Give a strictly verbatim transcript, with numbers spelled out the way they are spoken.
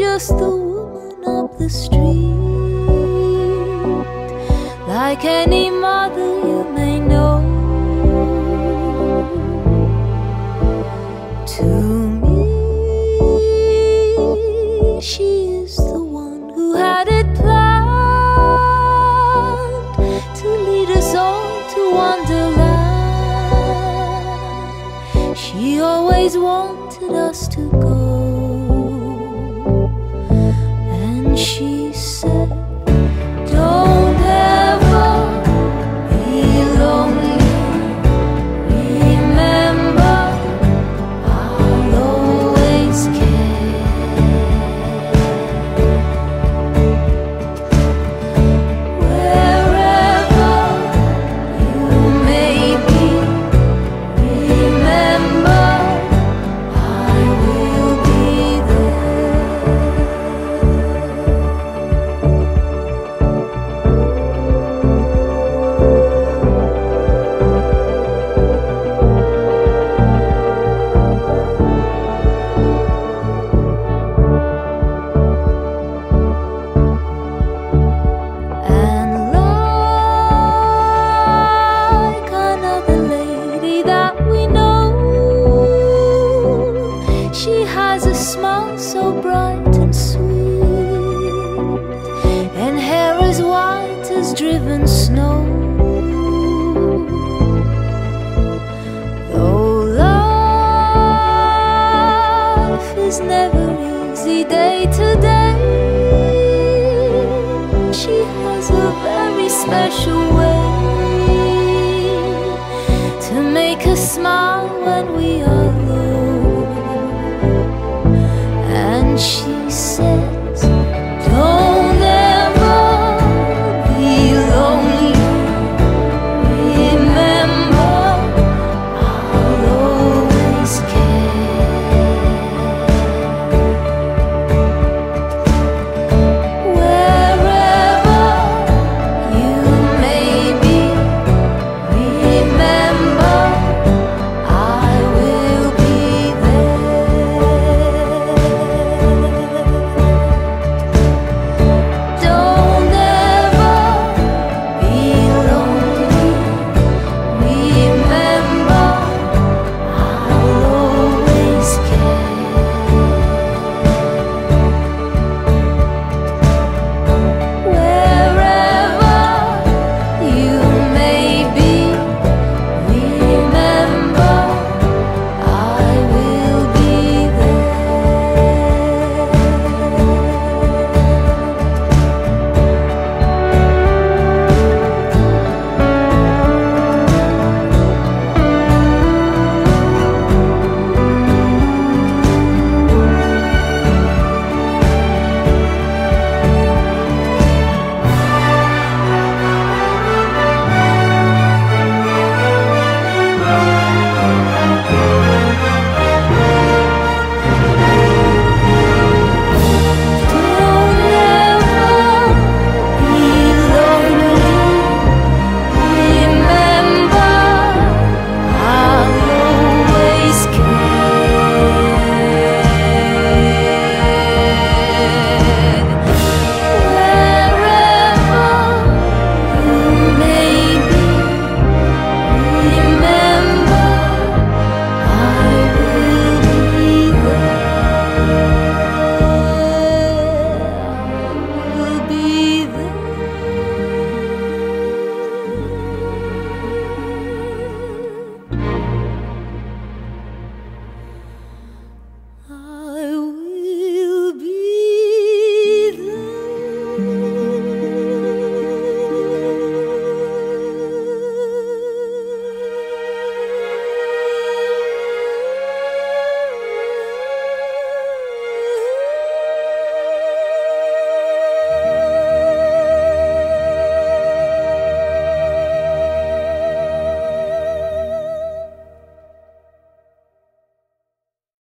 just the woman up the street, like any mother you may know. To me, she is the one who had it planned to lead us all to Wonderland. She always wanted us to go, and she said, don't ever be lonely, remember I'll always care. Wherever you may be, remember I will be there. And like another lady that we know, she has a smile so bright and sweet, and hair as white as driven snow. Though life is never easy day to day, she has a very special way to make us smile when we are